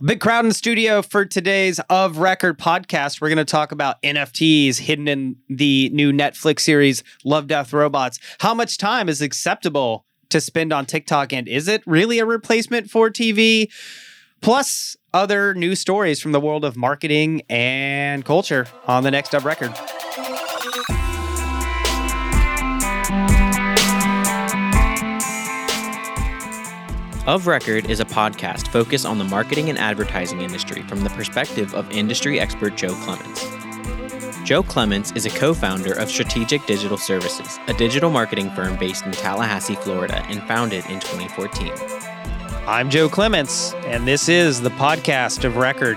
Big crowd in the studio for today's Of Record podcast. We're going to talk about NFTs hidden in the new Netflix series, Love, Death, Robots. How much time is acceptable to spend on TikTok, and is it really a replacement for TV? Plus, other news stories from the world of marketing and culture on the next Of Record. Of Record is a podcast focused on the marketing and advertising industry from the perspective of industry expert Joe Clements. Joe Clements is a co-founder of Strategic Digital Services, a digital marketing firm based in Tallahassee, Florida, and founded in 2014. I'm Joe Clements, and this is the podcast Of Record.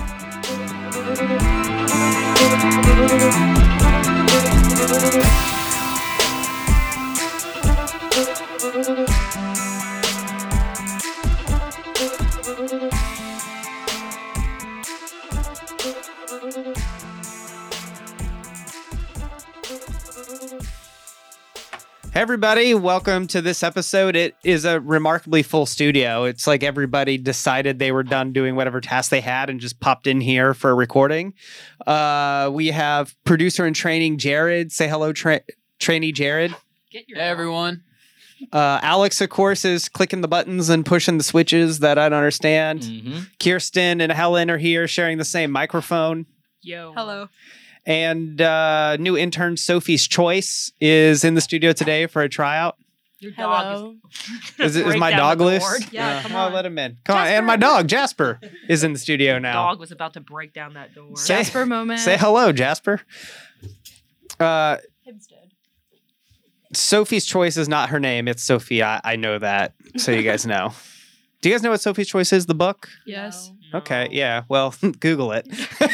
Hey everybody, welcome to this episode. It is a remarkably full studio. It's like everybody decided they were done doing whatever task they had and just popped in here for a recording. We have producer in training, Jared. Say hello, trainee Jared. Hey everyone. Alex, of course, is clicking the buttons and pushing the switches that I don't understand. Mm-hmm. Kirsten and Helen are here sharing the same microphone. Yo. Hello. And new intern Sophie's Choice is in the studio today for a tryout. Your dog Hello. Is break my down dog the loose? board. Yeah, come I'll on. let him in. Come on. Jasper. And my dog, Jasper, is in the studio now. dog was about to break down that door. Say- Jasper moment. Say hello, Jasper. Hempstead. Sophie's Choice is not her name. It's Sophie. I know that, so you guys know. Do you guys know what Sophie's Choice is, the book? Yes. No. Okay, yeah. Well, Google it.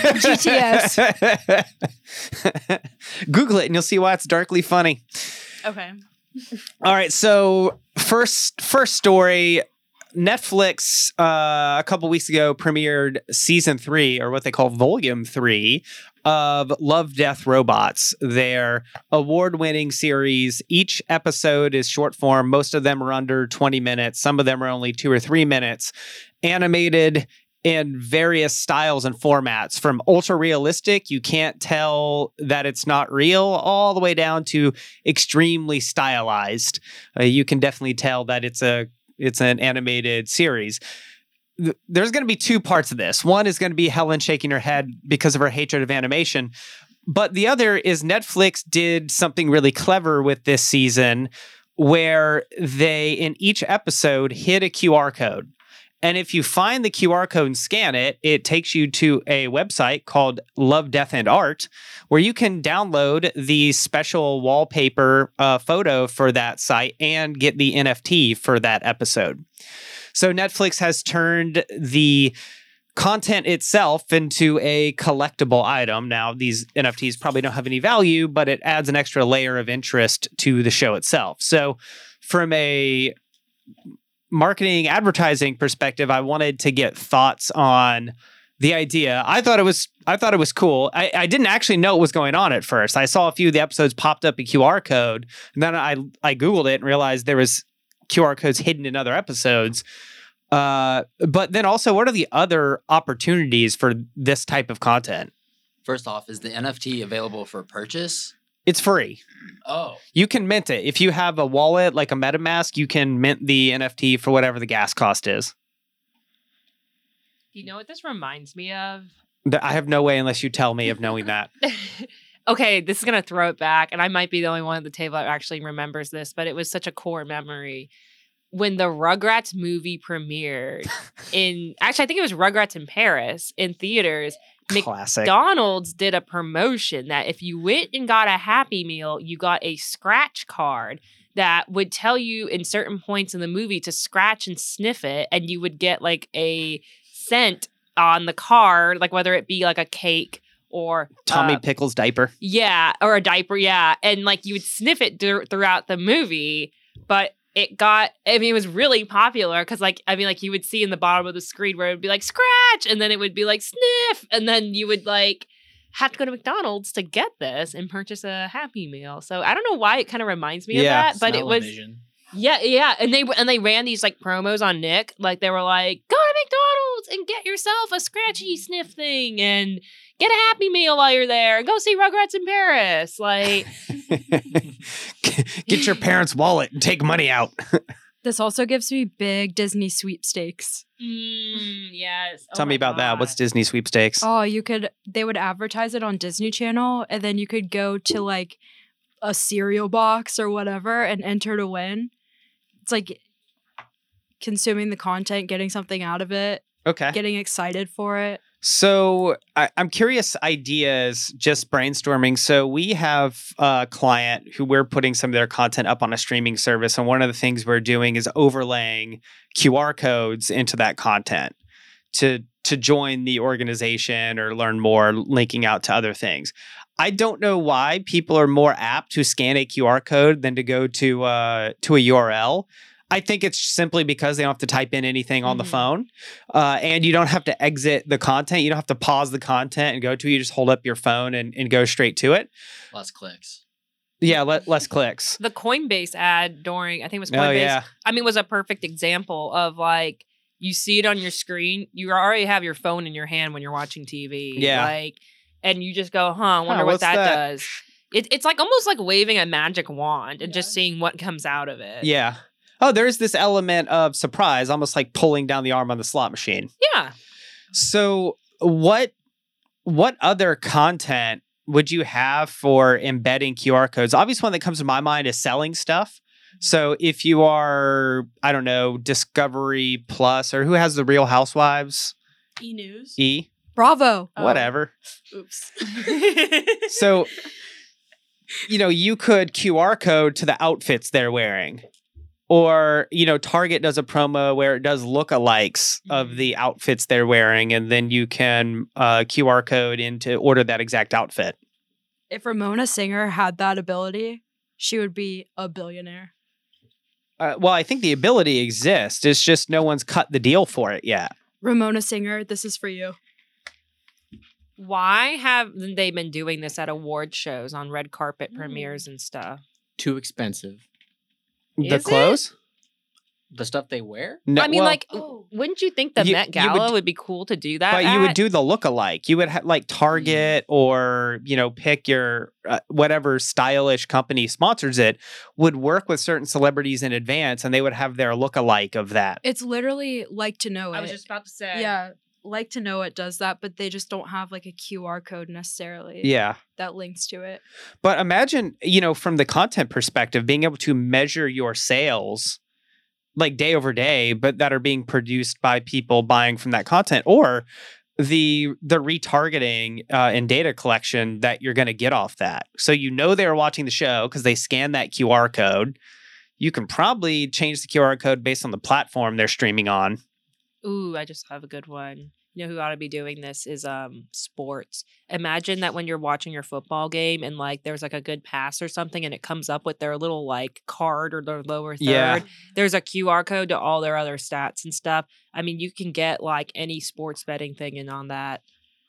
GTS. Google it and you'll see why it's darkly funny. Okay. All right, so first story. Netflix a couple weeks ago premiered season 3, or what they call volume 3, of Love, Death, Robots, their award-winning series. Each episode is short form. Most of them are under 20 minutes. Some of them are only 2 or 3 minutes. Animated in various styles and formats, from ultra realistic, you can't tell that it's not real, all the way down to extremely stylized. You can definitely tell that it's an animated series. There's going to be 2 parts of this. One is going to be Helen shaking her head because of her hatred of animation. But the other is Netflix did something really clever with this season where they, in each episode, hid a QR code. And if you find the QR code and scan it, it takes you to a website called Love, Death, and Art, where you can download the special wallpaper photo for that site and get the NFT for that episode. So Netflix has turned the content itself into a collectible item. Now, these NFTs probably don't have any value, but it adds an extra layer of interest to the show itself. So from a marketing advertising perspective, I wanted to get thoughts on the idea. I thought it was cool. I didn't actually know what was going on at first. I saw a few of the episodes popped up a QR code, and then I Googled it and realized there was QR codes hidden in other episodes. But then also, what are the other opportunities for this type of content? First off, is the NFT available for purchase? It's free. Oh. You can mint it. If you have a wallet like a MetaMask, you can mint the NFT for whatever the gas cost is. You know what this reminds me of? I have no way, unless you tell me, of knowing that. Okay, this is going to throw it back, and I might be the only one at the table that actually remembers this, but it was such a core memory. When the Rugrats movie premiered actually, I think it was Rugrats in Paris in theaters, Classic. McDonald's did a promotion that if you went and got a Happy Meal, you got a scratch card that would tell you in certain points in the movie to scratch and sniff it, and you would get like a scent on the card, like whether it be like a cake or Tommy Pickles diaper. Yeah, or a diaper, yeah. And like you would sniff it throughout the movie, but it was really popular because like you would see in the bottom of the screen where it would be like scratch, and then it would be like sniff, and then you would like have to go to McDonald's to get this and purchase a Happy Meal. So I don't know why it kind of reminds me of that, but it was Yeah, and they ran these like promos on Nick, like they were like, go to McDonald's and get yourself a scratchy sniff thing and get a Happy Meal while you're there and go see Rugrats in Paris. Like, Get your parents' wallet and take money out. This also gives me big Disney sweepstakes. yes. Tell me about that. What's Disney sweepstakes? Oh, they would advertise it on Disney Channel, and then you could go to like a cereal box or whatever and enter to win. It's like consuming the content, getting something out of it, Okay. getting excited for it. So I'm curious ideas, just brainstorming. So we have a client who we're putting some of their content up on a streaming service. And one of the things we're doing is overlaying QR codes into that content to join the organization or learn more, linking out to other things. I don't know why people are more apt to scan a QR code than to go to a URL. I think it's simply because they don't have to type in anything on the phone, and you don't have to exit the content. You don't have to pause the content and go to it. You just hold up your phone and go straight to it. Less clicks. Yeah, less clicks. The Coinbase ad during, I think it was Coinbase. I mean, was a perfect example of like, you see it on your screen. You already have your phone in your hand when you're watching TV. Yeah. Like, and you just go, I wonder what what's that that? does. It's like almost like waving a magic wand and just seeing what comes out of it. Yeah. Oh, there's this element of surprise, almost like pulling down the arm on the slot machine. Yeah. So what other content would you have for embedding QR codes? Obviously, one that comes to my mind is selling stuff. So if you are, I don't know, Discovery Plus, or who has the Real Housewives? E-News. Bravo. Oh. Whatever. Oops. So, you could QR code to the outfits they're wearing. Or, Target does a promo where it does lookalikes of the outfits they're wearing, and then you can QR code in to order that exact outfit. If Ramona Singer had that ability, she would be a billionaire. Well, I think the ability exists. It's just no one's cut the deal for it yet. Ramona Singer, this is for you. Why haven't they been doing this at award shows on red carpet premieres and stuff? Too expensive. The Is it? clothes? The stuff they wear? No, I mean, well, wouldn't you think the you- Met you Gala would- would be cool to do that? but you would at? do the lookalike. You would have like Target or, pick your whatever stylish company sponsors it, would work with certain celebrities in advance, and they would have their lookalike of that. It's literally Like to Know It. I was just about to say. Yeah, Like to Know It does that, but they just don't have like a QR code necessarily Yeah. that links to it. But imagine, from the content perspective, being able to measure your sales like day over day, but that are being produced by people buying from that content, or the retargeting and data collection that you're going to get off that. So they're watching the show because they scan that QR code. You can probably change the QR code based on the platform they're streaming on. Ooh, I just have a good one. You know who ought to be doing this is sports. Imagine that when you're watching your football game and like there's like a good pass or something and it comes up with their little like card or their lower third. Yeah. There's a QR code to all their other stats and stuff. I mean, you can get like any sports betting thing in on that.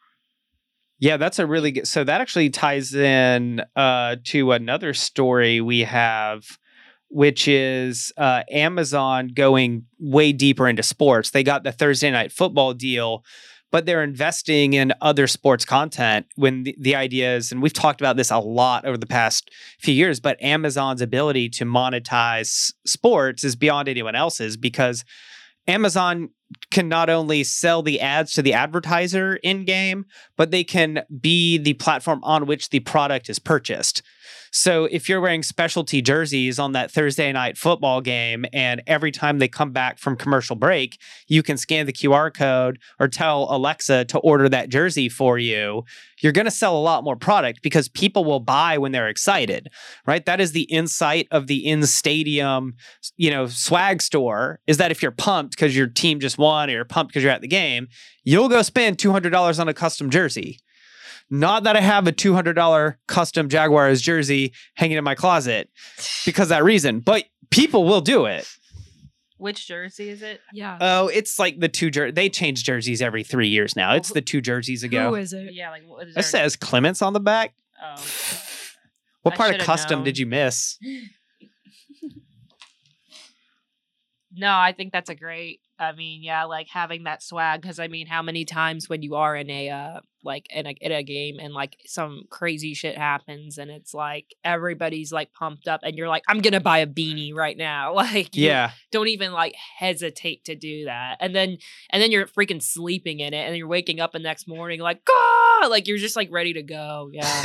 Yeah, that's a really good. So that actually ties in to another story we have, which is Amazon going way deeper into sports. They got the Thursday Night Football deal, but they're investing in other sports content when the idea is, and we've talked about this a lot over the past few years, but Amazon's ability to monetize sports is beyond anyone else's, because Amazon can not only sell the ads to the advertiser in game, but they can be the platform on which the product is purchased. So if you're wearing specialty jerseys on that Thursday Night Football game, and every time they come back from commercial break, you can scan the QR code or tell Alexa to order that jersey for you, you're going to sell a lot more product because people will buy when they're excited, right? That is the insight of the in-stadium, swag store, is that if you're pumped because your team just won, or you're pumped because you're at the game, you'll go spend $200 on a custom jersey. Not that I have a $200 custom Jaguars jersey hanging in my closet because of that reason, but people will do it. Which jersey is it? Yeah. Oh, it's like the they change jerseys every 3 years now. It's the 2 jerseys ago. Who is it? Yeah, like what is It there? says Clements on the back. Oh. What I part of should've custom known. did you miss? No, I think that's a great I mean, yeah, like having that swag. Because I mean, how many times when you are in a like in a game and like some crazy shit happens and it's like everybody's like pumped up and you're like, I'm gonna buy a beanie right now. Like, you Yeah. don't even like hesitate to do that. And then you're freaking sleeping in it and you're waking up the next morning like, ah, like you're just like ready to go. Yeah.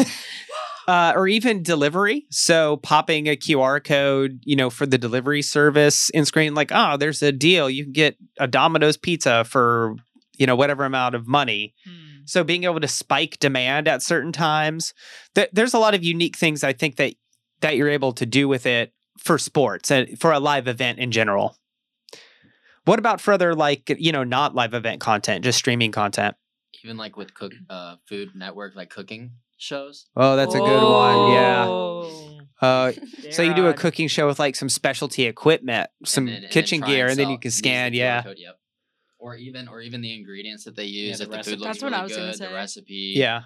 Or even delivery. So popping a QR code, for the delivery service in screen, like, oh, there's a deal. You can get a Domino's pizza for, whatever amount of money. So being able to spike demand at certain times, there's a lot of unique things I think that you're able to do with it for sports and for a live event in general. What about for other not live event content, just streaming content? Even like with Food Network, like cooking shows. Oh, that's a good one. Yeah. Oh. So you do a cooking show with like some specialty equipment, some And then kitchen try gear, and then sell- you can use the scan. QR Yeah. code, yep. Or even the ingredients that they use. the If the recipe. food looks That's what I really was gonna good, the say. recipe. Yeah.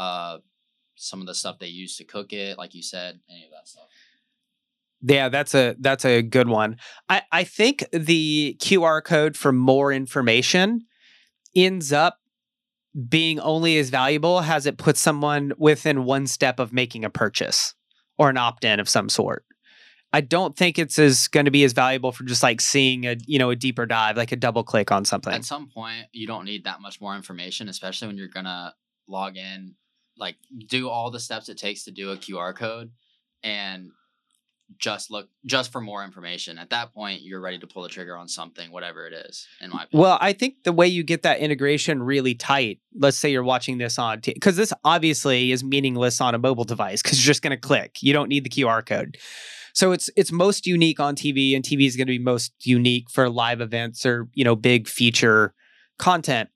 Some of the stuff they use to cook it, like you said, any of that stuff. Yeah, that's a good one. I think the QR code for more information ends up being only as valuable as it puts someone within one step of making a purchase or an opt-in of some sort. I don't think it's going to be as valuable for just like seeing a deeper dive, like a double click on something. At some point, you don't need that much more information, especially when you're gonna log in, like do all the steps it takes to do a QR code, and just for more information. At that point, you're ready to pull the trigger on something, whatever it is. In my opinion. Well, I think the way you get that integration really tight, let's say you're watching this on, because this obviously is meaningless on a mobile device because you're just going to click. You don't need the QR code. So it's most unique on TV, and TV is going to be most unique for live events or, big feature content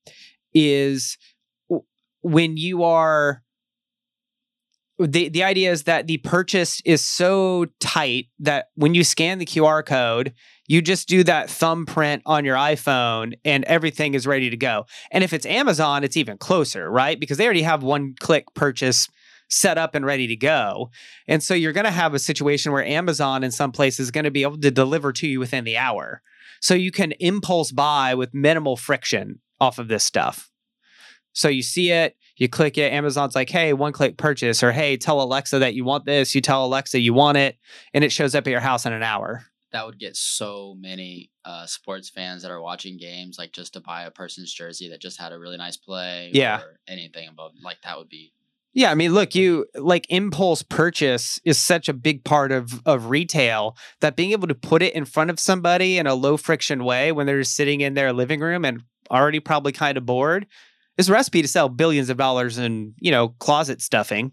is when you are... The idea is that the purchase is so tight that when you scan the QR code, you just do that thumbprint on your iPhone and everything is ready to go. And if it's Amazon, it's even closer, right? Because they already have one-click purchase set up and ready to go. And so you're going to have a situation where Amazon in some places is going to be able to deliver to you within the hour. So you can impulse buy with minimal friction off of this stuff. So you see it, you click it, Amazon's like, hey, one-click purchase, or hey, tell Alexa that you want this, you tell Alexa you want it, and it shows up at your house in an hour. that would get so many sports fans that are watching games, like just to buy a person's jersey that just had a really nice play. Yeah. Or anything above, like that would be. Yeah, I mean, look, impulse purchase is such a big part of retail that being able to put it in front of somebody in a low friction way when they're just sitting in their living room and already probably kind of bored is a recipe to sell billions of dollars in, closet stuffing.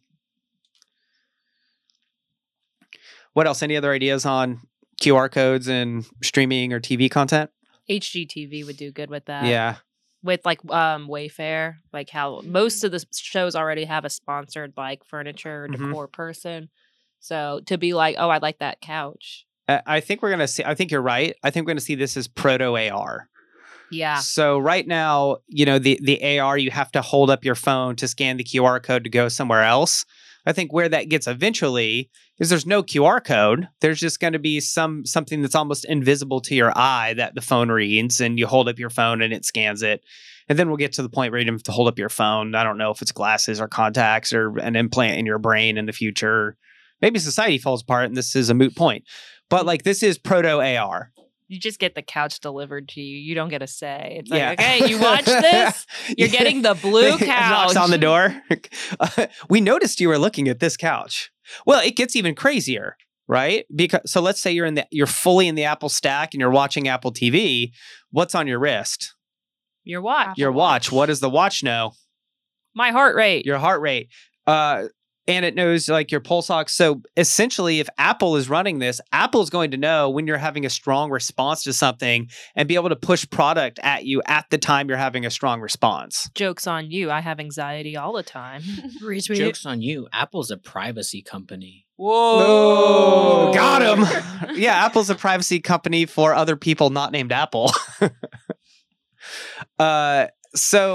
What else? Any other ideas on QR codes and streaming or TV content? HGTV would do good with that. Yeah. With like Wayfair, like how most of the shows already have a sponsored like furniture or Mhm. decor person. So to be like, oh, I like that couch. I think we're going to see, I think you're right. I think we're going to see this as proto AR. Yeah. So right now, the AR, you have to hold up your phone to scan the QR code to go somewhere else. I think where that gets eventually is there's no QR code. There's just going to be something that's almost invisible to your eye that the phone reads, and you hold up your phone and it scans it. And then we'll get to the point where you don't have to hold up your phone. I don't know if it's glasses or contacts or an implant in your brain in the future. Maybe society falls apart and this is a moot point. But like this is proto AR. You just get the couch delivered to you. You don't get a say. It's like, Yeah. okay, you watch this? You're getting the blue couch. Knocks on the door. We noticed you were looking at this couch. Well, it gets even crazier, right? Because so let's say you're fully in the Apple stack and you're watching Apple TV. What's on your wrist? Your watch. Your watch. What does the watch know? My heart rate. Your heart rate. And it knows like your pulse ox. So essentially, if Apple is running this, Apple is going to know when you're having a strong response to something and be able to push product at you at the time you're having a strong response. Joke's on you. I have anxiety all the time. Retweet. Joke's on you. Apple's a privacy company. Whoa, got him. Yeah, Apple's a privacy company for other people not named Apple. So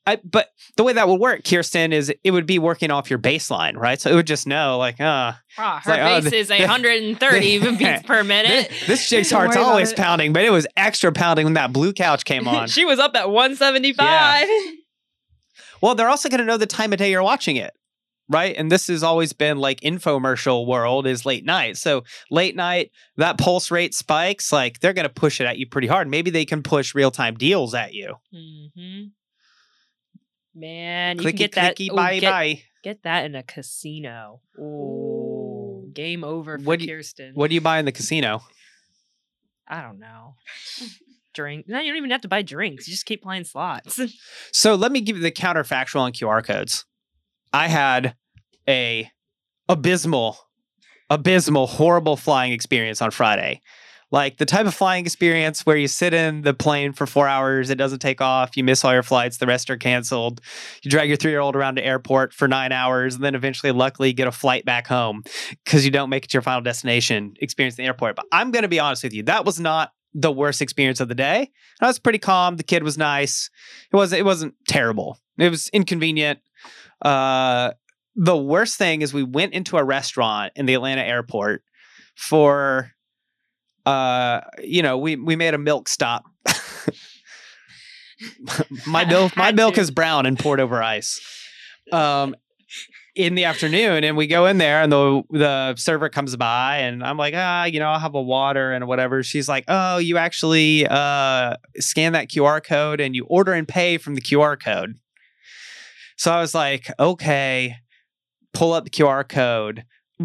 But the way that would work, Kirsten, is it would be working off your baseline, right? So it would just know, like, Her like, base is 130 beats per minute. this chick's Don't heart's worry about always it. pounding, but it was extra pounding when that blue couch came on. She was up at 175. Well, they're also going to know the time of day you're watching it, right? And this has always been like infomercial world is late night. So late night, that pulse rate spikes, like they're going to push it at you pretty hard. Maybe they can push real-time deals at you. Mm-hmm. Man, you Clicky, can get that. clicky, ooh, bye, bye. Get that in a casino. Ooh, game over for What do you- Kirsten. What do you buy in the casino? I don't know. Drink. No, you don't even have to buy drinks. You just keep playing slots. So let me give you the counterfactual on QR codes. I had a abysmal, horrible flying experience on Friday. Like the type of flying experience where you sit in the plane for 4 hours, it doesn't take off, you miss all your flights, the rest are canceled. You drag your 3-year-old around the airport for 9 hours, and then eventually, luckily, get a flight back home because you don't make it to your final destination experience in the airport. But I'm going to be honest with you, that was not the worst experience of the day. I was pretty calm. The kid was nice. It wasn't terrible. It was inconvenient. The worst thing is we went into a restaurant in the Atlanta airport for we made a milk stop. my milk is brown and poured over ice. In the afternoon, and we go in there, and the server comes by, and I'm like, I'll have a water and whatever. She's like, oh, you actually scan that QR code and you order and pay from the QR code. So I was like, okay, pull up the QR code.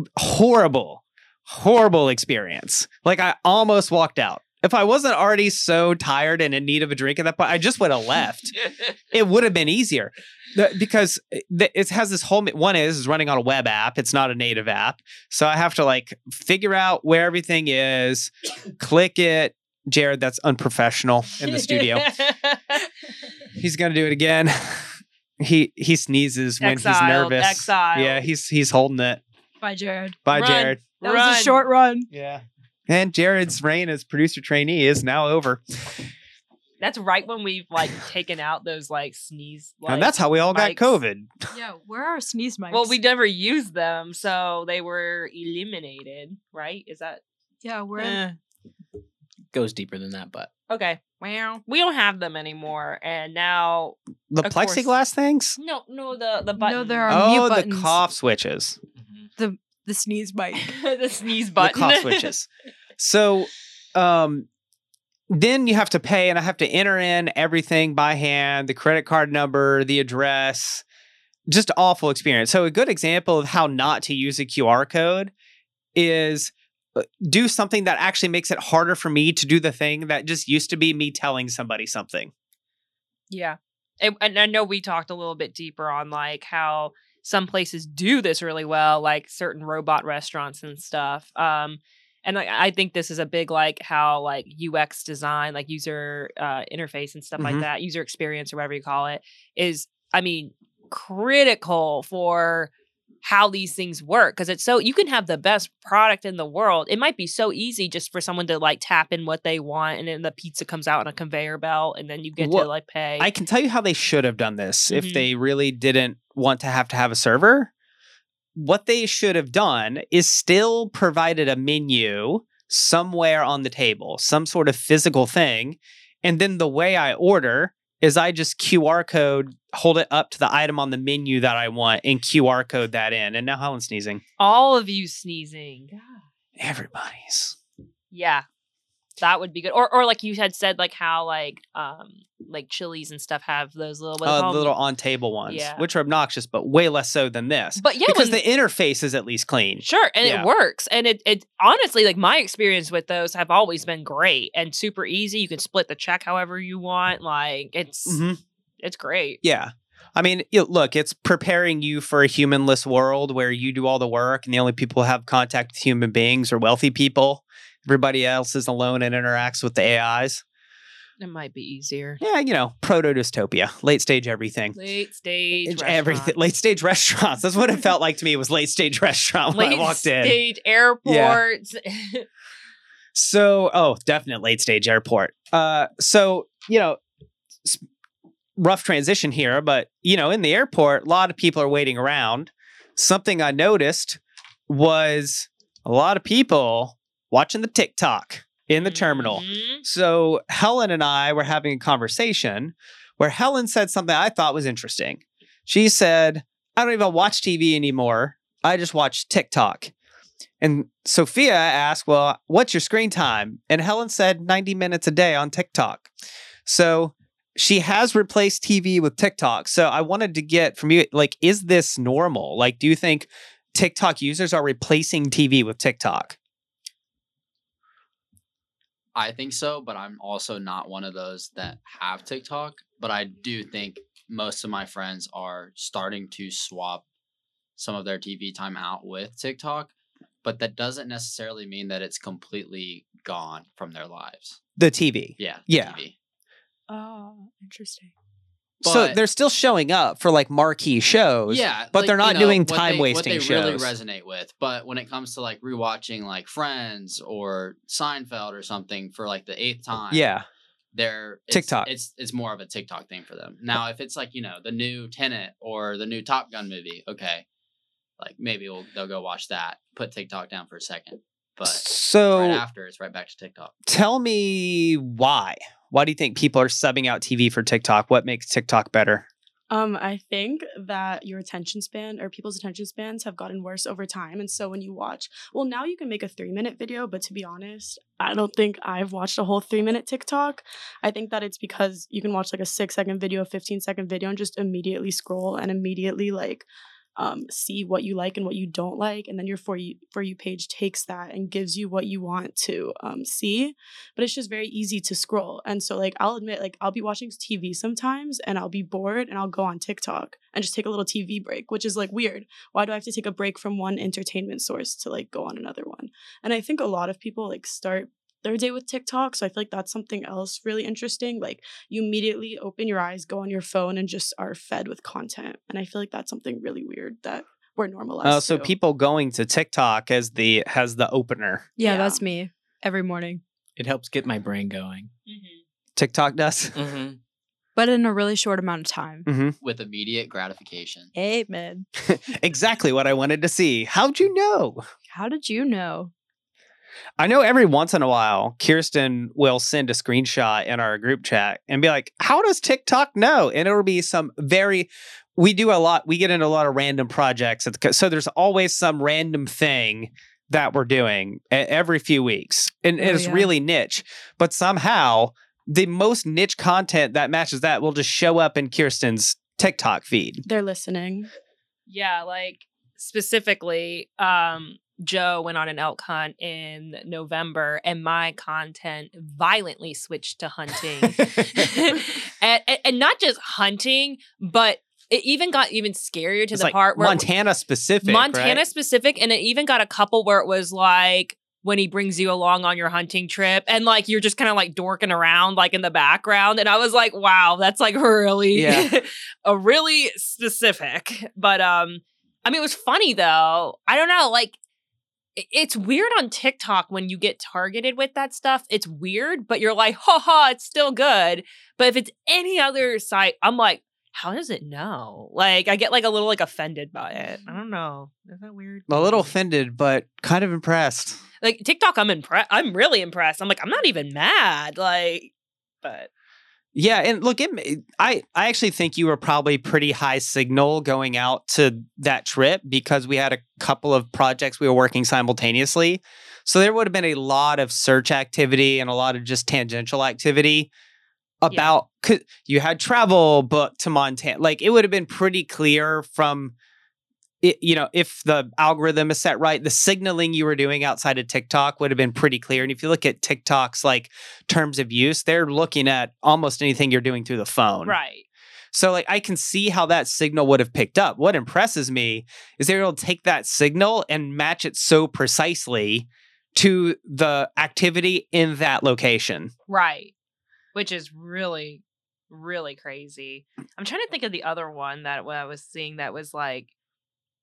Horrible experience. Like I almost walked out. If I wasn't already so tired and in need of a drink at that point, I just would have left. It would have been easier because it has this whole, one is running on a web app. It's not a native app. So I have to like figure out where everything is, click it. Jared, that's unprofessional in the studio. He's going to do it again. He sneezes when he's nervous. Exiled. Yeah, he's holding it. Bye, Jared. Bye, Run. Jared. That was a short run. Yeah. And Jared's reign as producer trainee is now over. That's right when we've like taken out those like sneeze. Like, And that's how we all got mics. COVID. Yeah, where are sneeze mics? Well, we never used them, so they were eliminated. Right? Is that Yeah, where? Eh, goes deeper than that, but okay? Well, we don't have them anymore, and now The Of course. plexiglass things? no, the button. No, there are mute Oh, the buttons. cough switches. The sneeze mic. the sneeze The button. cough switches. So then you have to pay, and I have to enter in everything by hand, the credit card number, the address. Just awful experience. So a good example of how not to use a QR code is do something that actually makes it harder for me to do the thing that just used to be me telling somebody something. Yeah. And I know we talked a little bit deeper on like how some places do this really well, like certain robot restaurants and stuff. And I think this is a big like how like UX design, like user interface and stuff like Mhm. that, user experience or whatever you call it, is, I mean, critical for how these things work, because it's so you can have the best product in the world. It might be so easy just for someone to like tap in what they want, and then the pizza comes out on a conveyor belt, and then you get Well, to like pay. I can tell you how they should have done this if Mhm. they really didn't want to have a server. What they should have done is still provided a menu somewhere on the table, some sort of physical thing. And then the way I order is I just QR code, hold it up to the item on the menu that I want and QR code that in. And now Helen's sneezing. All of you sneezing. Everybody's. Yeah. That would be good. Or like you had said, like how like Chili's and stuff have those little The little on table ones, Yeah. which are obnoxious, but way less so than this. But yeah, because when- the interface is at least clean. Sure, and Yeah. it works. And it honestly, like my experience with those have always been great and super easy. You can split the check however you want. Like it's Mhm. it's great. Yeah. I mean, look, it's preparing you for a humanless world where you do all the work and the only people who have contact with human beings are wealthy people. Everybody else is alone and interacts with the AIs. It might be easier. Yeah, proto-dystopia, late stage everything. Late stage Everything, late stage restaurants. That's what it felt like to me, was late stage restaurant when I Late walked in. stage airports. So, definite late stage airport. rough transition here, but in the airport, a lot of people are waiting around. Something I noticed was a lot of people watching the TikTok in the terminal. Mhm. So Helen and I were having a conversation where Helen said something I thought was interesting. She said, I don't even watch TV anymore. I just watch TikTok. And Sophia asked, well, what's your screen time? And Helen said 90 minutes a day on TikTok. So she has replaced TV with TikTok. So I wanted to get from you, like, is this normal? Like, do you think TikTok users are replacing TV with TikTok? I think so, but I'm also not one of those that have TikTok. But I do think most of my friends are starting to swap some of their TV time out with TikTok. But that doesn't necessarily mean that it's completely gone from their lives. The TV. Yeah. Yeah. TV. Oh, interesting. So But- they're still showing up for like marquee shows. Yeah, but like, they're not doing what time wasting what they shows. really resonate with. But when it comes to like rewatching like Friends or Seinfeld or something for like the 8th time, Yeah. TikTok. It's more of a TikTok thing for them. Now, if it's like the new Tenet or the new Top Gun movie, okay, like maybe they'll go watch that, put TikTok down for a second, but So right after it's right back to TikTok. tell me why. Why do you think people are subbing out TV for TikTok? What makes TikTok better? I think that your attention span or people's attention spans have gotten worse over time. And so when you watch, well, now you can make a 3-minute video, but to be honest, I don't think I've watched a whole 3-minute TikTok. I think that it's because you can watch like a 6-second video, 15-second video, and just immediately scroll and immediately like see what you like and what you don't like, and then your for you page takes that and gives you what you want to see. But it's just very easy to scroll, and so like I'll admit, like I'll be watching TV sometimes and I'll be bored and I'll go on TikTok and just take a little TV break, which is like weird. Why do I have to take a break from one entertainment source to like go on another one? And I think a lot of people like start their day with TikTok. So I feel like that's something else really interesting. Like you immediately open your eyes, go on your phone, and just are fed with content. And I feel like that's something really weird that we're normalized. So to. people going to TikTok has the opener. Yeah, Yeah. that's me every morning, It helps get my brain going. TikTok does. Mm-hmm. but in a really short amount of time. With immediate gratification. Amen. Exactly what I wanted to see. How'd you know? How did you know? I know every once in a while, Kirsten will send a screenshot in our group chat and be like, how does TikTok know? And it'll be we get into a lot of random projects. So there's always some random thing that we're doing every few weeks. And Oh, it's yeah. really niche. But somehow the most niche content that matches that will just show up in Kirsten's TikTok feed. They're listening. Yeah, like specifically, Joe went on an elk hunt in November, and my content violently switched to hunting, and not just hunting, but it even got scarier to It's the like part where Montana specific. Montana right? specific, and it even got a couple where it was like when he brings you along on your hunting trip, and like you're just kind of like dorking around like in the background, and I was like, wow, that's like really Yeah. a really specific. But I mean, it was funny though. I don't know, like. It's weird on TikTok when you get targeted with that stuff. It's weird, but you're like, ha, it's still good. But if it's any other site, I'm like, how does it know? Like, I get like a little like offended by it. I don't know. Is that weird? A little offended, but kind of impressed. Like TikTok, I'm impressed. I'm really impressed. I'm like, I'm not even mad. Like, but Yeah, and look, I actually think you were probably pretty high signal going out to that trip because we had a couple of projects we were working simultaneously. So there would have been a lot of search activity and a lot of just tangential activity about 'cause you had travel booked to Montana. Like it would have been pretty clear from it, if the algorithm is set right, the signaling you were doing outside of TikTok would have been pretty clear. And if you look at TikTok's like terms of use, they're looking at almost anything you're doing through the phone. right. So like I can see how that signal would have picked up. What impresses me is they're able to take that signal and match it so precisely to the activity in that location. Right. Which is really, really crazy. I'm trying to think of the other one that I was seeing that was like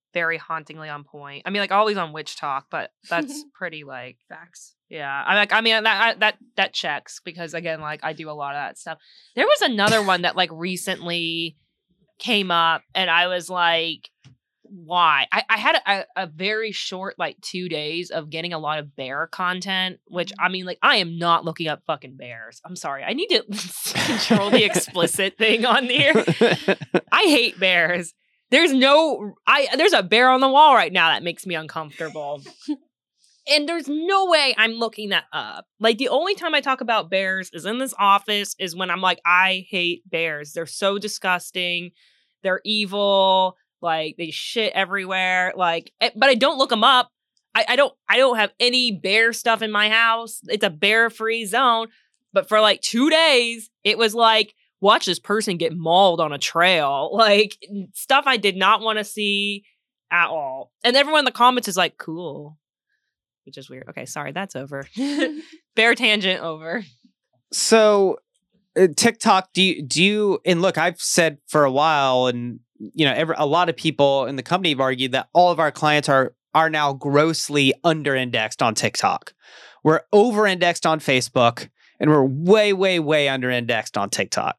very hauntingly on point. I mean, like always on Witch Talk, but that's pretty like Facts. yeah. I mean that checks because again, like I do a lot of that stuff. There was another one that like recently came up, and I was like, why? I had a very short like 2 days of getting a lot of bear content, which I mean, like I am not looking up fucking bears. I'm sorry, I need to control the explicit thing on here. I hate bears. There's a bear on the wall right now that makes me uncomfortable. And there's no way I'm looking that up. Like the only time I talk about bears is in this office is when I'm like, I hate bears. They're so disgusting. They're evil. Like they shit everywhere. Like, but I don't look them up. I don't have any bear stuff in my house. It's a bear-free zone. But for like 2 days, it was like, watch this person get mauled on a trail. Like stuff I did not want to see at all. And everyone in the comments is like, cool. Which is weird. Okay, sorry, that's over. Bear tangent over. So TikTok, do you, and look, I've said for a while, and you know, a lot of people in the company have argued that all of our clients are now grossly under-indexed on TikTok. We're over-indexed on Facebook, and we're way, way, way under-indexed on TikTok.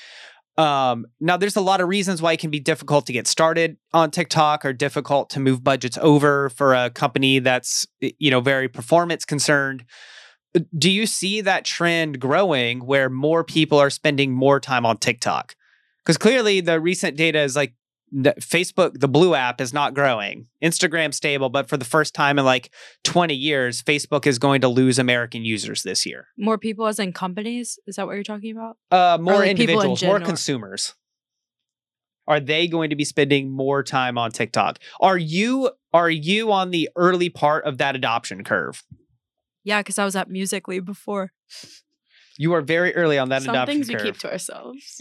Now, there's a lot of reasons why it can be difficult to get started on TikTok or difficult to move budgets over for a company that's, you know, very performance concerned. Do you see that trend growing where more people are spending more time on TikTok? Because clearly the recent data is like Facebook, the Blue app, is not growing. Instagram's stable, but for the first time in like 20 years, Facebook is going to lose American users this year. More people as in companies? Is that what you're talking about? More like people in individuals, more general? consumers. Are they going to be spending more time on TikTok? Are you on the early part of that adoption curve? Yeah, because I was at Musical.ly before. You are very early on that Some adoption things curve. we keep to ourselves.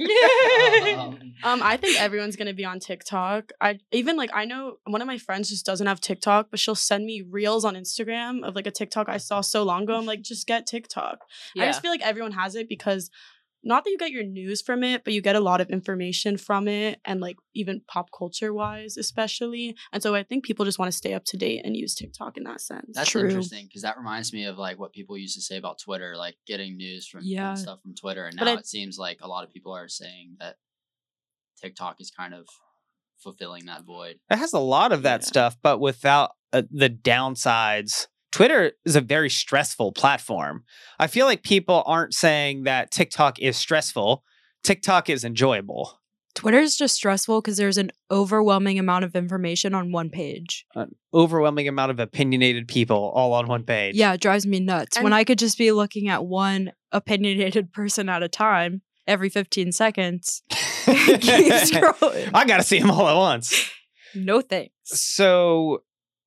I think everyone's gonna be on TikTok. I know one of my friends just doesn't have TikTok, but she'll send me reels on Instagram of like a TikTok I saw so long ago. I'm like, just get TikTok. I just feel like everyone has it because not that you get your news from it, but you get a lot of information from it, and like even pop culture wise, especially. And so I think people just want to stay up to date and use TikTok in that sense. That's True. interesting because that reminds me of like what people used to say about Twitter, like getting news from Yeah. and stuff from Twitter. And But now it seems like a lot of people are saying that TikTok is kind of fulfilling that void. It has a lot of that Yeah. stuff, but without the downsides. Twitter is a very stressful platform. I feel like people aren't saying that TikTok is stressful. TikTok is enjoyable. Twitter is just stressful because there's an overwhelming amount of information on one page. An overwhelming amount of opinionated people all on one page. Yeah, it drives me nuts. When And- I could just be looking at one opinionated person at a time every 15 seconds. Keep scrolling. I got to see them all at once. No thanks. So,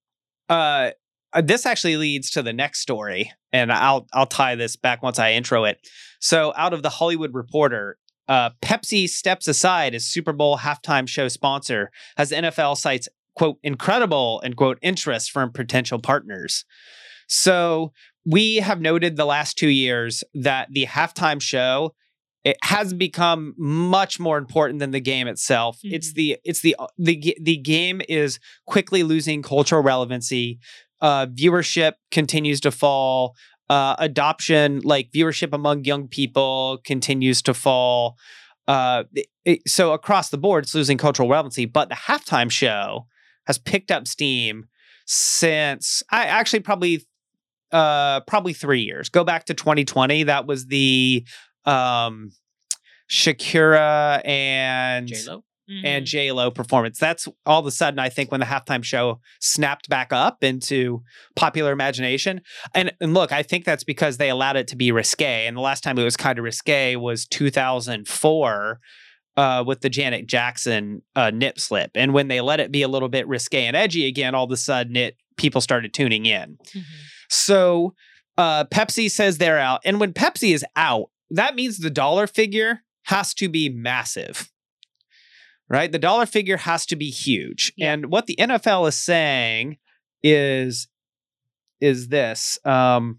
this actually leads to the next story, and I'll tie this back once I intro it. So, out of the Hollywood Reporter, Pepsi steps aside as Super Bowl halftime show sponsor as NFL cites, quote, incredible, end quote, interest from potential partners. So, we have noted the last 2 years that the halftime show, it has become much more important than the game itself. The game is quickly losing cultural relevancy. Viewership continues to fall. Adoption, like viewership among young people, continues to fall. So across the board, it's losing cultural relevancy. But the halftime show has picked up steam since probably 3 years. Go back to 2020. That was the Shakira and J-Lo? and J-Lo performance. That's all of a sudden, I think, when the halftime show snapped back up into popular imagination. And look, I think that's because they allowed it to be risque. And the last time it was kind of risque was 2004 with the Janet Jackson nip slip. And when they let it be a little bit risque and edgy again, all of a sudden people started tuning in. So Pepsi says they're out. And when Pepsi is out, that means the dollar figure has to be massive. Right? The dollar figure has to be huge. Yeah. And what the NFL is saying is this. Let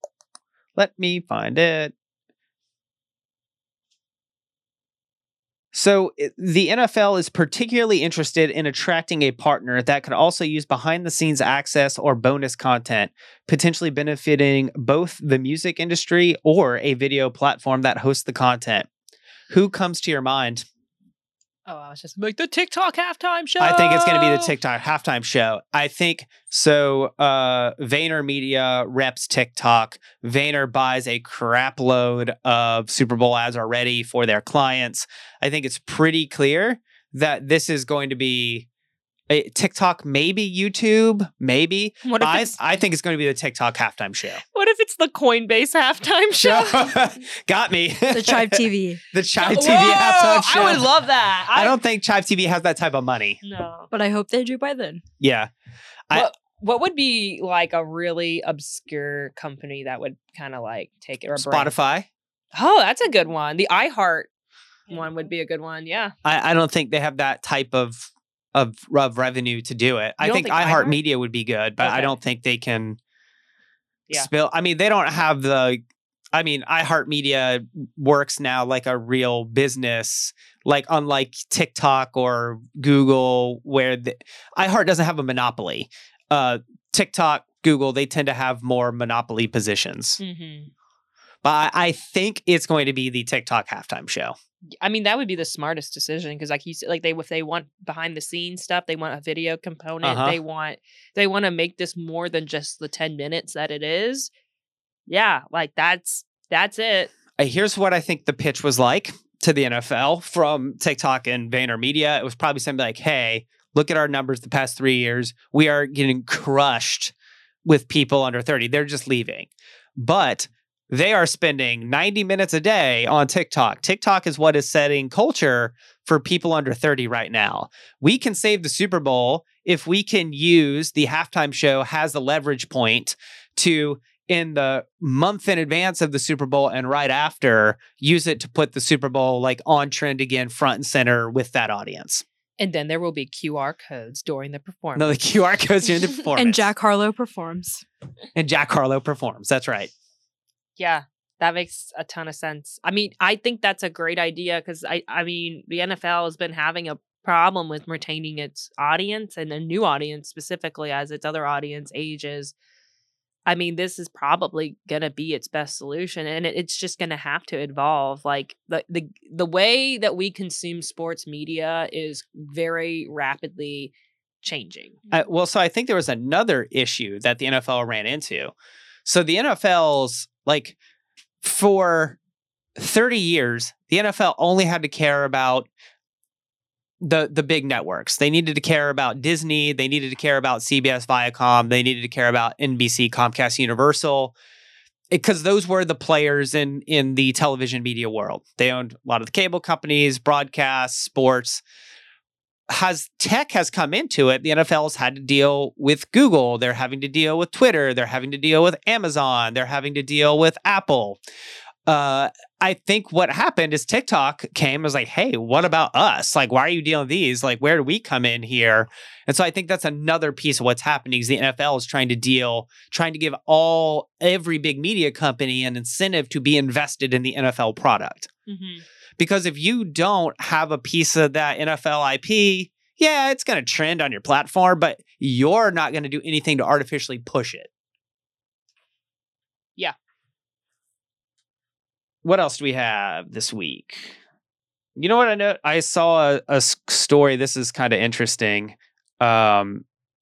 me find it. So the NFL is particularly interested in attracting a partner that could also use behind-the-scenes access or bonus content, potentially benefiting both the music industry or a video platform that hosts the content. Who comes to your mind? Oh, I was just like the TikTok halftime show. I think it's going to be the TikTok halftime show. I think so. VaynerMedia reps TikTok. Vayner buys a crap load of Super Bowl ads already for their clients. I think it's pretty clear that this is going to be a TikTok, maybe YouTube, maybe. What if it's, I think it's going to be the TikTok halftime show. what if it's the Coinbase halftime show? Got me. The Chive TV. The Chive TV Whoa, halftime show. I would love that. I don't think Chive TV has that type of money. No. But I hope they do by then. Yeah. What would be like a really obscure company that would kind of like take it or brand? Spotify. Oh, that's a good one. The iHeart one would be a good one. Yeah. I don't think they have that type of revenue to do it. I don't think think iHeart? iHeartMedia would be good, but I Okay. don't think they can Yeah. spill. I mean, they don't have the. I mean, iHeartMedia works now like a real business, like unlike TikTok or Google, where iHeart doesn't have a monopoly. TikTok, Google, they tend to have more monopoly positions. Mm-hmm. But I think it's going to be the TikTok halftime show. I mean, that would be the smartest decision because, like you said, like if they want behind the scenes stuff, they want a video component. Uh-huh. They want to make this more than just the 10 minutes that it is. Yeah, like that's it. Here's what I think the pitch was like to the NFL from TikTok and VaynerMedia. It was probably something like, hey, look at our numbers the past 3 years. We are getting crushed with people under 30. They're just leaving. But they are spending 90 minutes a day on TikTok. TikTok is what is setting culture for people under 30 right now. We can save the Super Bowl if we can use the halftime show as a leverage point to, in the month in advance of the Super Bowl and right after, use it to put the Super Bowl like on trend again, front and center with that audience. And then there will be QR codes during the performance. No, the QR codes during the performance. And Jack Harlow performs. And Jack Harlow performs. That's right. Yeah, that makes a ton of sense. I mean, I think that's a great idea because I mean, the NFL has been having a problem with retaining its audience and a new audience specifically as its other audience ages. I mean, this is probably going to be its best solution, and it's just going to have to evolve. Like the way that we consume sports media is very rapidly changing. So I think there was another issue that the NFL ran into. So the NFL's like for 30 years, the NFL only had to care about the big networks. They needed to care about Disney. They needed to care about CBS, Viacom. They needed to care about NBC, Comcast, Universal, because those were the players in the television media world. They owned a lot of the cable companies, broadcast, sports. As tech has come into it, the NFL's had to deal with Google. They're having to deal with Twitter. They're having to deal with Amazon. They're having to deal with Apple. I think what happened is TikTok came and was like, hey, what about us? Like, why are you dealing with these? Like, where do we come in here? And so I think that's another piece of what's happening is the NFL is trying to give every big media company an incentive to be invested in the NFL product. Mm-hmm. Because if you don't have a piece of that NFL IP, yeah, it's going to trend on your platform, but you're not going to do anything to artificially push it. Yeah. What else do we have this week? You know what I know? I saw a story. This is kind of interesting. That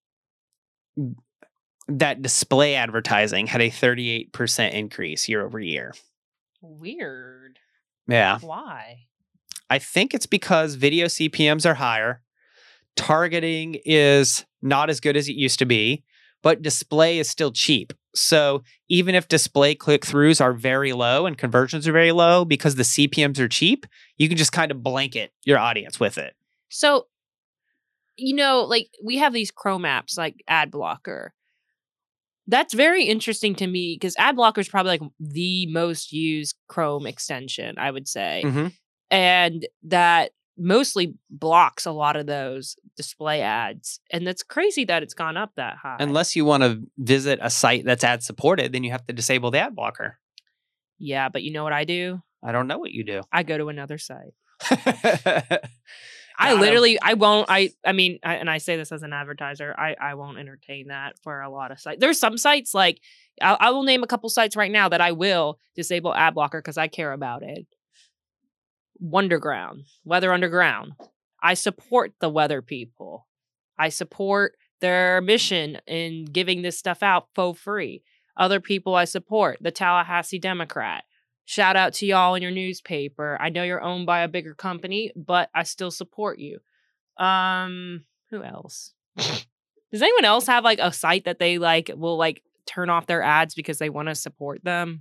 display advertising had a 38% increase year over year. Weird. Yeah. Why? I think it's because video CPMs are higher. Targeting is not as good as it used to be, but display is still cheap. So even if display click-throughs are very low and conversions are very low, because the CPMs are cheap, you can just kind of blanket your audience with it. So, like we have these Chrome apps like Ad Blocker. That's very interesting to me because Ad Blocker is probably like the most used Chrome extension, I would say. Mm-hmm. And that mostly blocks a lot of those display ads. And that's crazy that it's gone up that high. Unless you want to visit a site that's ad supported, then you have to disable the ad blocker. Yeah, but you know what I do? I don't know what you do. I go to another site. I Got 'em. literally, I won't. I mean, and I say this as an advertiser. I won't entertain that for a lot of sites. There's some sites like I will name a couple sites right now that I will disable ad blocker because I care about it. Wonderground, Weather Underground. I support the weather people. I support their mission in giving this stuff out for free. Other people I support, the Tallahassee Democrat. Shout out to y'all in your newspaper. I know you're owned by a bigger company, but I still support you. Who else? Does anyone else have like a site that they like will like turn off their ads because they want to support them?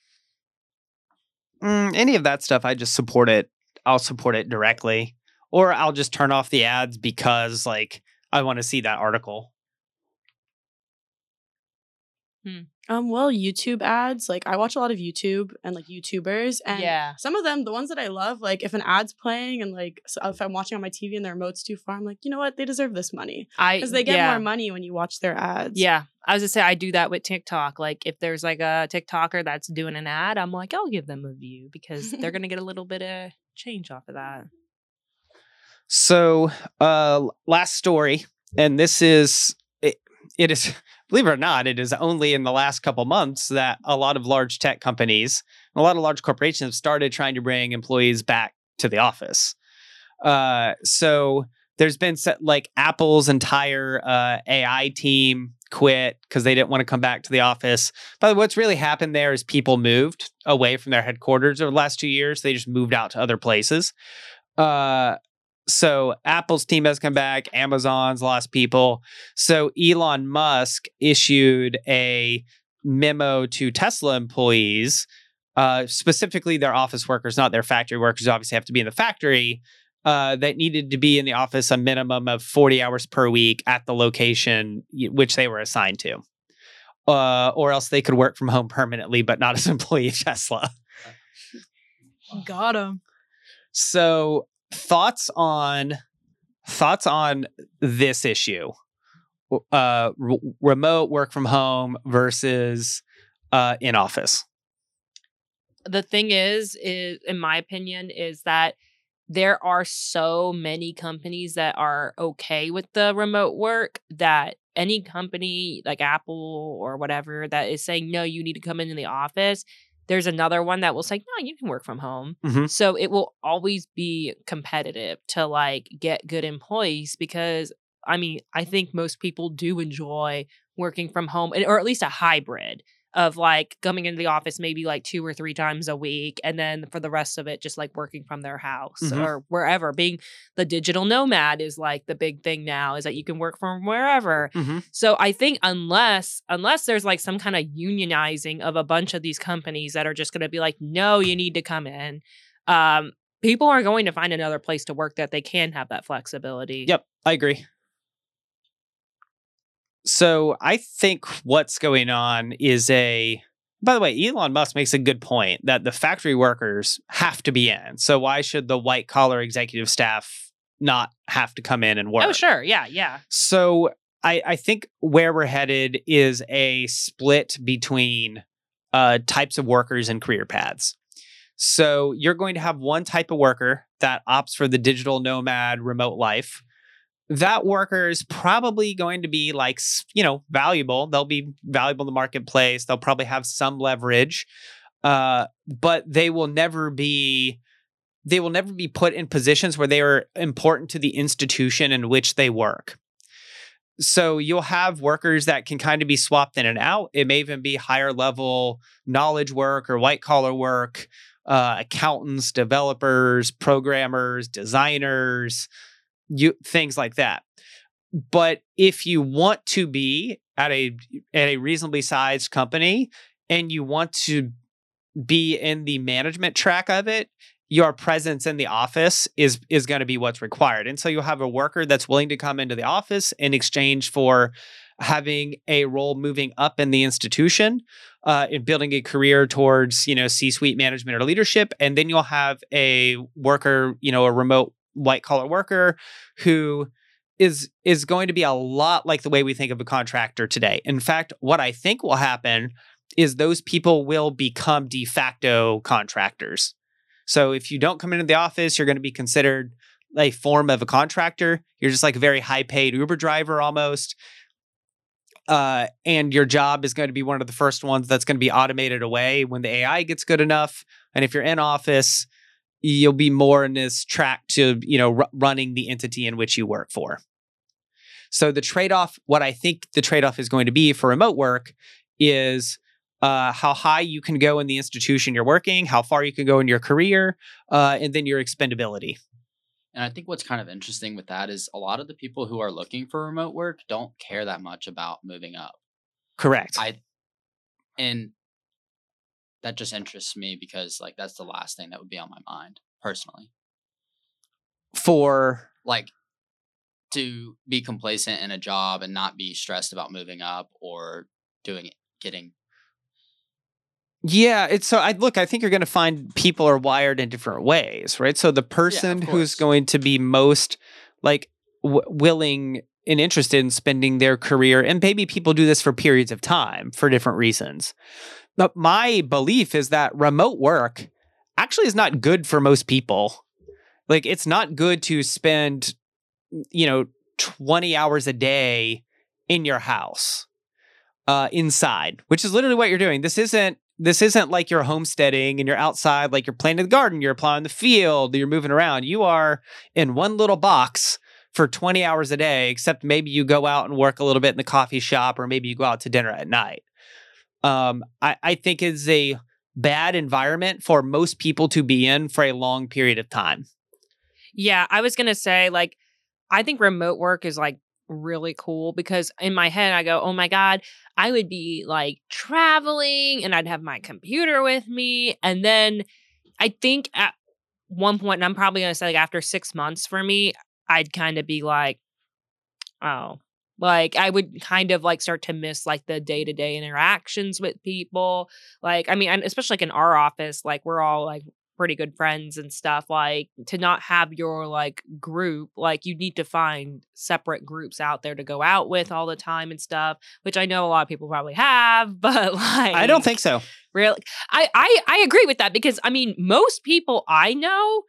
Any of that stuff, I just support it. I'll support it directly, or I'll just turn off the ads because like I want to see that article. Well, YouTube ads, like I watch a lot of YouTube and like YouTubers, and Yeah. some of them, the ones that I love, like if an ad's playing and like so if I'm watching on my TV and their remote's too far, I'm like, you know what, they deserve this money because they get more money when you watch their ads. Yeah. I was gonna say I do that with TikTok. Like if there's like a TikToker that's doing an ad, I'm like, I'll give them a view because they're gonna get a little bit of change off of that. So, last story, and this is it is, believe it or not, it is only in the last couple months that a lot of large tech companies, a lot of large corporations have started trying to bring employees back to the office. So there's been like Apple's entire AI team quit because they didn't want to come back to the office. But what's really happened there is people moved away from their headquarters over the last 2 years. They just moved out to other places. So Apple's team has come back. Amazon's lost people. So Elon Musk issued a memo to Tesla employees, specifically their office workers, not their factory workers, who obviously have to be in the factory, that needed to be in the office a minimum of 40 hours per week at the location which they were assigned to. Or else they could work from home permanently, but not as an employee of Tesla. Got him. So thoughts on this issue, remote work from home versus in office. The thing is in my opinion is that there are so many companies that are okay with the remote work that any company like Apple or whatever that is saying, no, you need to come into the office, there's another one that will say, no, you can work from home. Mhm. So it will always be competitive to like get good employees because I mean, I think most people do enjoy working from home or at least a hybrid of like coming into the office maybe like 2 or 3 times a week and then for the rest of it just like working from their house Mhm. or wherever. Being the digital nomad is like the big thing now is that you can work from wherever. Mhm. So I think unless there's like some kind of unionizing of a bunch of these companies that are just going to be like, no, you need to come in, people are going to find another place to work that they can have that flexibility. Yep, I agree. So I think what's going on is by the way, Elon Musk makes a good point that the factory workers have to be in. So why should the white collar executive staff not have to come in and work? Oh, sure. Yeah. So I think where we're headed is a split between types of workers and career paths. So you're going to have one type of worker that opts for the digital nomad remote life. That worker is probably going to be like, valuable. They'll be valuable in the marketplace. They'll probably have some leverage, but they will never be put in positions where they are important to the institution in which they work. So you'll have workers that can kind of be swapped in and out. It may even be higher level knowledge work or white collar work, accountants, developers, programmers, designers, things like that. But if you want to be at a reasonably sized company and you want to be in the management track of it, your presence in the office is going to be what's required. And so you'll have a worker that's willing to come into the office in exchange for having a role moving up in the institution, in building a career towards, C-suite management or leadership. And then you'll have a worker, a remote white collar worker who is going to be a lot like the way we think of a contractor today. In fact, what I think will happen is those people will become de facto contractors. So if you don't come into the office, you're going to be considered a form of a contractor. You're just like a very high paid Uber driver almost. And your job is going to be one of the first ones that's going to be automated away when the AI gets good enough. And if you're in office, you'll be more in this track to, running the entity in which you work for. So the trade-off, what I think the trade-off is going to be for remote work is how high you can go in the institution you're working, how far you can go in your career, and then your expendability. And I think what's kind of interesting with that is a lot of the people who are looking for remote work don't care that much about moving up. Correct. And that just interests me because like that's the last thing that would be on my mind personally. For like to be complacent in a job and not be stressed about moving up or getting. Yeah, I think you're going to find people are wired in different ways, right? So the person who's going to be most like willing and interested in spending their career, and maybe people do this for periods of time for different reasons. But my belief is that remote work actually is not good for most people. Like it's not good to spend, 20 hours a day in your house, inside, which is literally what you're doing. This isn't like you're homesteading and you're outside, like you're planting the garden, you're plowing the field, you're moving around. You are in one little box for 20 hours a day, except maybe you go out and work a little bit in the coffee shop, or maybe you go out to dinner at night. I think it's a bad environment for most people to be in for a long period of time. Yeah, I was going to say, like, I think remote work is like really cool because in my head I go, oh my God, I would be like traveling and I'd have my computer with me. And then I think at one point, and I'm probably going to say like after 6 months for me, I'd kind of be like, oh, like I would kind of like start to miss like the day-to-day interactions with people. Like, I mean, and especially like in our office, like we're all like pretty good friends and stuff. Like to not have your like group, like you need to find separate groups out there to go out with all the time and stuff, which I know a lot of people probably have, but like I don't think so. Really, I agree with that because I mean most people I know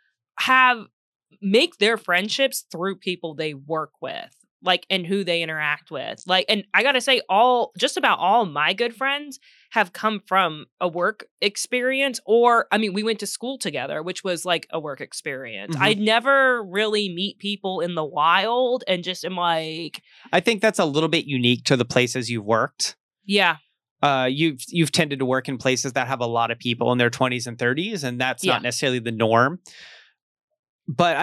make their friendships through people they work with, like, and who they interact with. Like, and I gotta say, just about all my good friends have come from a work experience, or, I mean, we went to school together, which was like a work experience. Mm-hmm. I never really meet people in the wild and just am like... I think that's a little bit unique to the places you've worked. Yeah. You've tended to work in places that have a lot of people in their 20s and 30s, and that's not necessarily the norm. But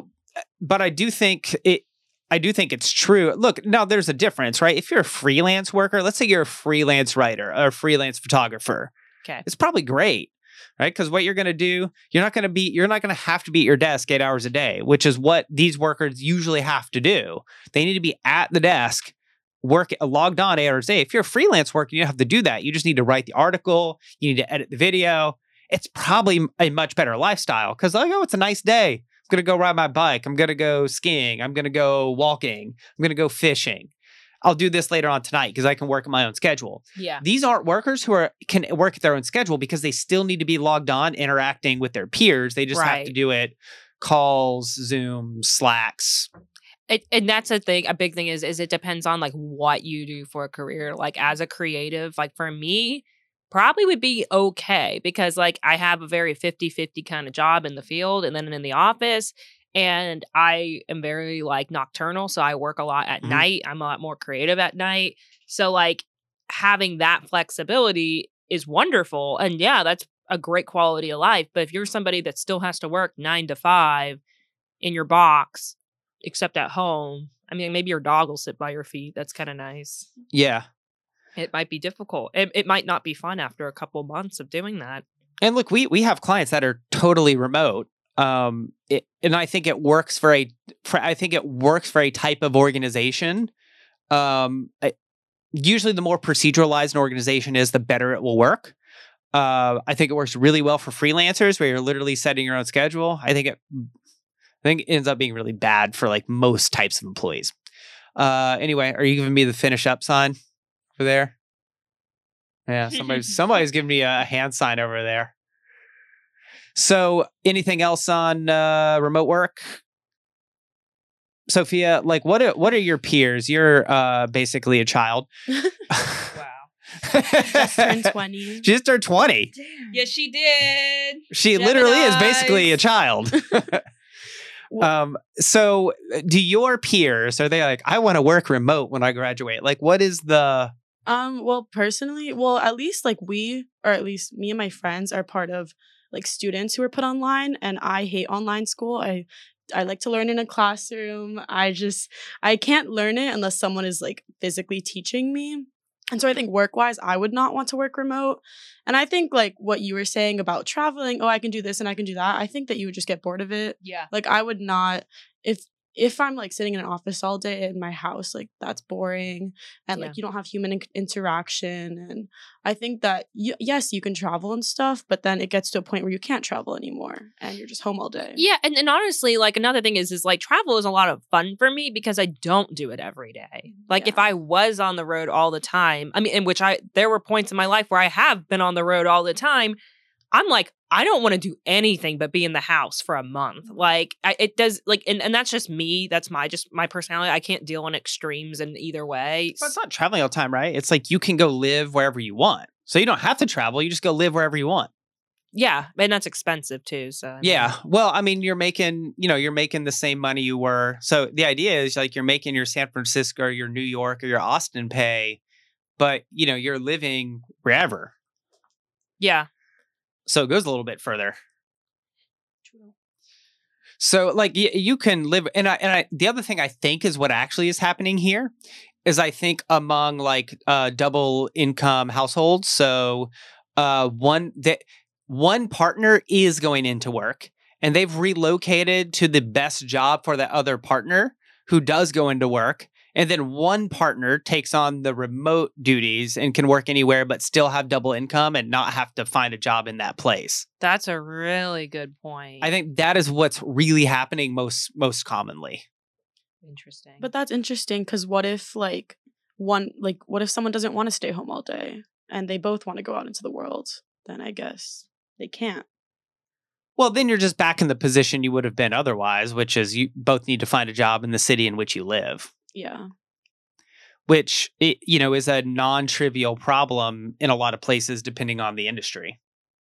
I do think it's true. Look, now there's a difference, right? If you're a freelance worker, let's say you're a freelance writer or a freelance photographer. Okay. It's probably great, right? Because what you're going to do, you're not going to have to be at your desk 8 hours a day, which is what these workers usually have to do. They need to be at the desk, logged on 8 hours a day. If you're a freelance worker, you don't have to do that. You just need to write the article. You need to edit the video. It's probably a much better lifestyle because, it's a nice day. I'm going to go ride my bike. I'm going to go skiing. I'm going to go walking. I'm going to go fishing. I'll do this later on tonight because I can work at my own schedule. Yeah. These aren't workers who can work at their own schedule because they still need to be logged on, interacting with their peers. They just have to do it. Calls, Zoom, Slacks. And that's a big thing is it depends on like what you do for a career. Like as a creative, like for me, probably would be okay because like I have a very 50-50 kind of job in the field and then in the office, and I am very like nocturnal, so I work a lot at night. I'm a lot more creative at night. So like having that flexibility is wonderful, and yeah, that's a great quality of life. But if you're somebody that still has to work 9 to 5 in your box, except at home, I mean, maybe your dog will sit by your feet. That's kind of nice. Yeah. It might be difficult. It might not be fun after a couple months of doing that. And look, we have clients that are totally remote. And I think it works for a type of organization. Usually the more proceduralized an organization is, the better it will work. I think it works really well for freelancers where you're literally setting your own schedule. I think it ends up being really bad for like most types of employees. Anyway, are you giving me the finish up sign over there? Yeah, somebody's giving me a hand sign over there. So anything else on remote work? Sophia, like what are your peers? You're basically a child. Wow. Just turned 20. She just turned 20. Yes, she did. She literally is basically a child. So do your peers, are they like, I want to work remote when I graduate? Like, what is the... Well, personally, at least like at least me and my friends are part of like students who are put online, and I hate online school. I like to learn in a classroom. I can't learn it unless someone is like physically teaching me. And so I think work-wise, I would not want to work remote. And I think like what you were saying about traveling, I can do this and I can do that. I think that you would just get bored of it. Yeah. Like I would not, if I'm like sitting in an office all day in my house, like that's boring, and like you don't have human interaction. And I think that yes, you can travel and stuff, but then it gets to a point where you can't travel anymore and you're just home all day. Yeah, and honestly, like another thing is like travel is a lot of fun for me because I don't do it every day. Like if I was on the road all the time, I mean, there were points in my life where I have been on the road all the time. I'm like, I don't want to do anything but be in the house for a month. Like it does like, and that's just me. That's my personality. I can't deal in extremes in either way. But it's not traveling all the time, right? It's like you can go live wherever you want. So you don't have to travel. You just go live wherever you want. Yeah. And that's expensive too. So I mean, yeah. Well, I mean, you're making the same money you were. So the idea is like you're making your San Francisco or your New York or your Austin pay, but you're living wherever. Yeah. So it goes a little bit further. So like you can live, and I the other thing I think is what actually is happening here is I think among like double income households. So one partner is going into work and they've relocated to the best job for the other partner who does go into work. And then one partner takes on the remote duties and can work anywhere, but still have double income and not have to find a job in that place. That's a really good point. I think that is what's really happening most commonly. Interesting. But that's interesting because what if what if someone doesn't want to stay home all day and they both want to go out into the world? Then I guess they can't. Well, then you're just back in the position you would have been otherwise, which is you both need to find a job in the city in which you live. Yeah. Which, is a non-trivial problem in a lot of places, depending on the industry.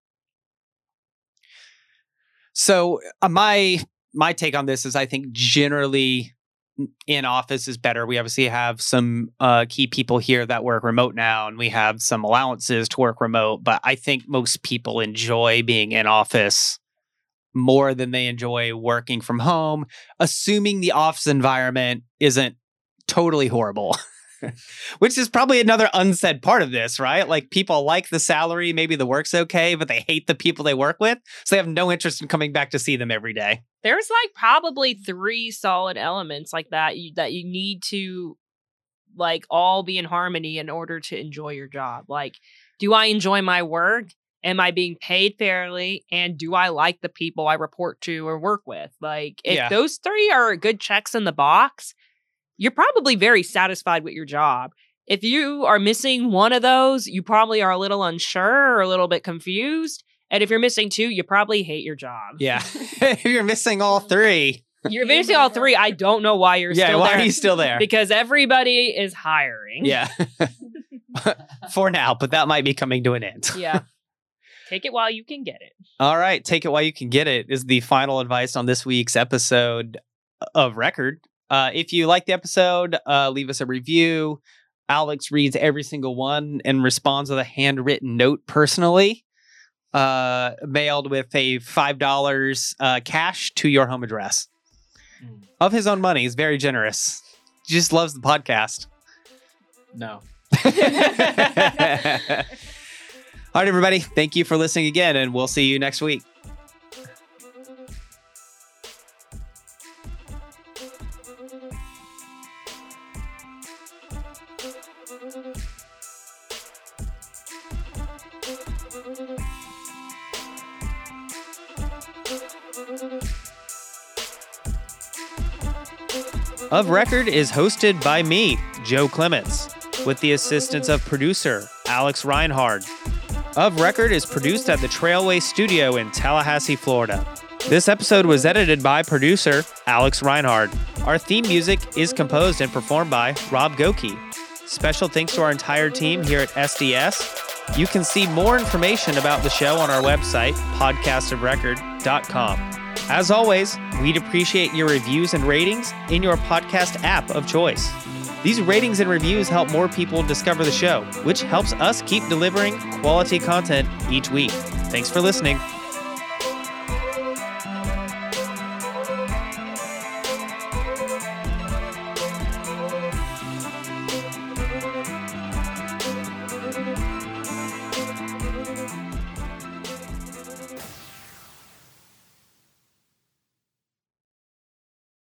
So my take on this is I think generally in office is better. We obviously have some key people here that work remote now, and we have some allowances to work remote. But I think most people enjoy being in office more than they enjoy working from home, assuming the office environment isn't totally horrible, which is probably another unsaid part of this, right? Like people like the salary, maybe the work's okay, but they hate the people they work with. So they have no interest in coming back to see them every day. There's like probably 3 solid elements like that that you need to like all be in harmony in order to enjoy your job. Like, do I enjoy my work? Am I being paid fairly? And do I like the people I report to or work with? Like, if those 3 are good checks in the box, you're probably very satisfied with your job. If you are missing one of those, you probably are a little unsure or a little bit confused. And if you're missing 2, you probably hate your job. Yeah. If you're missing all 3. You're missing all 3. I don't know why you're still there. Yeah, why are you still there? Because everybody is hiring. Yeah. For now, but that might be coming to an end. Yeah. Take it while you can get it. All right. Take it while you can get it is the final advice on this week's episode of Record. If you like the episode, leave us a review. Alex reads every single one and responds with a handwritten note personally, mailed with a $5 cash to your home address. Of his own money. He's very generous. He just loves the podcast. No. All right, everybody. Thank you for listening again, and we'll see you next week. Of Record is hosted by me, Joe Clements, with the assistance of producer Alex Reinhard. Of Record is produced at the Trailway Studio in Tallahassee, Florida. This episode was edited by producer Alex Reinhard. Our theme music is composed and performed by Rob Goki. Special thanks to our entire team here at SDS. You can see more information about the show on our website, podcastofrecord.com. As always, we'd appreciate your reviews and ratings in your podcast app of choice. These ratings and reviews help more people discover the show, which helps us keep delivering quality content each week. Thanks for listening.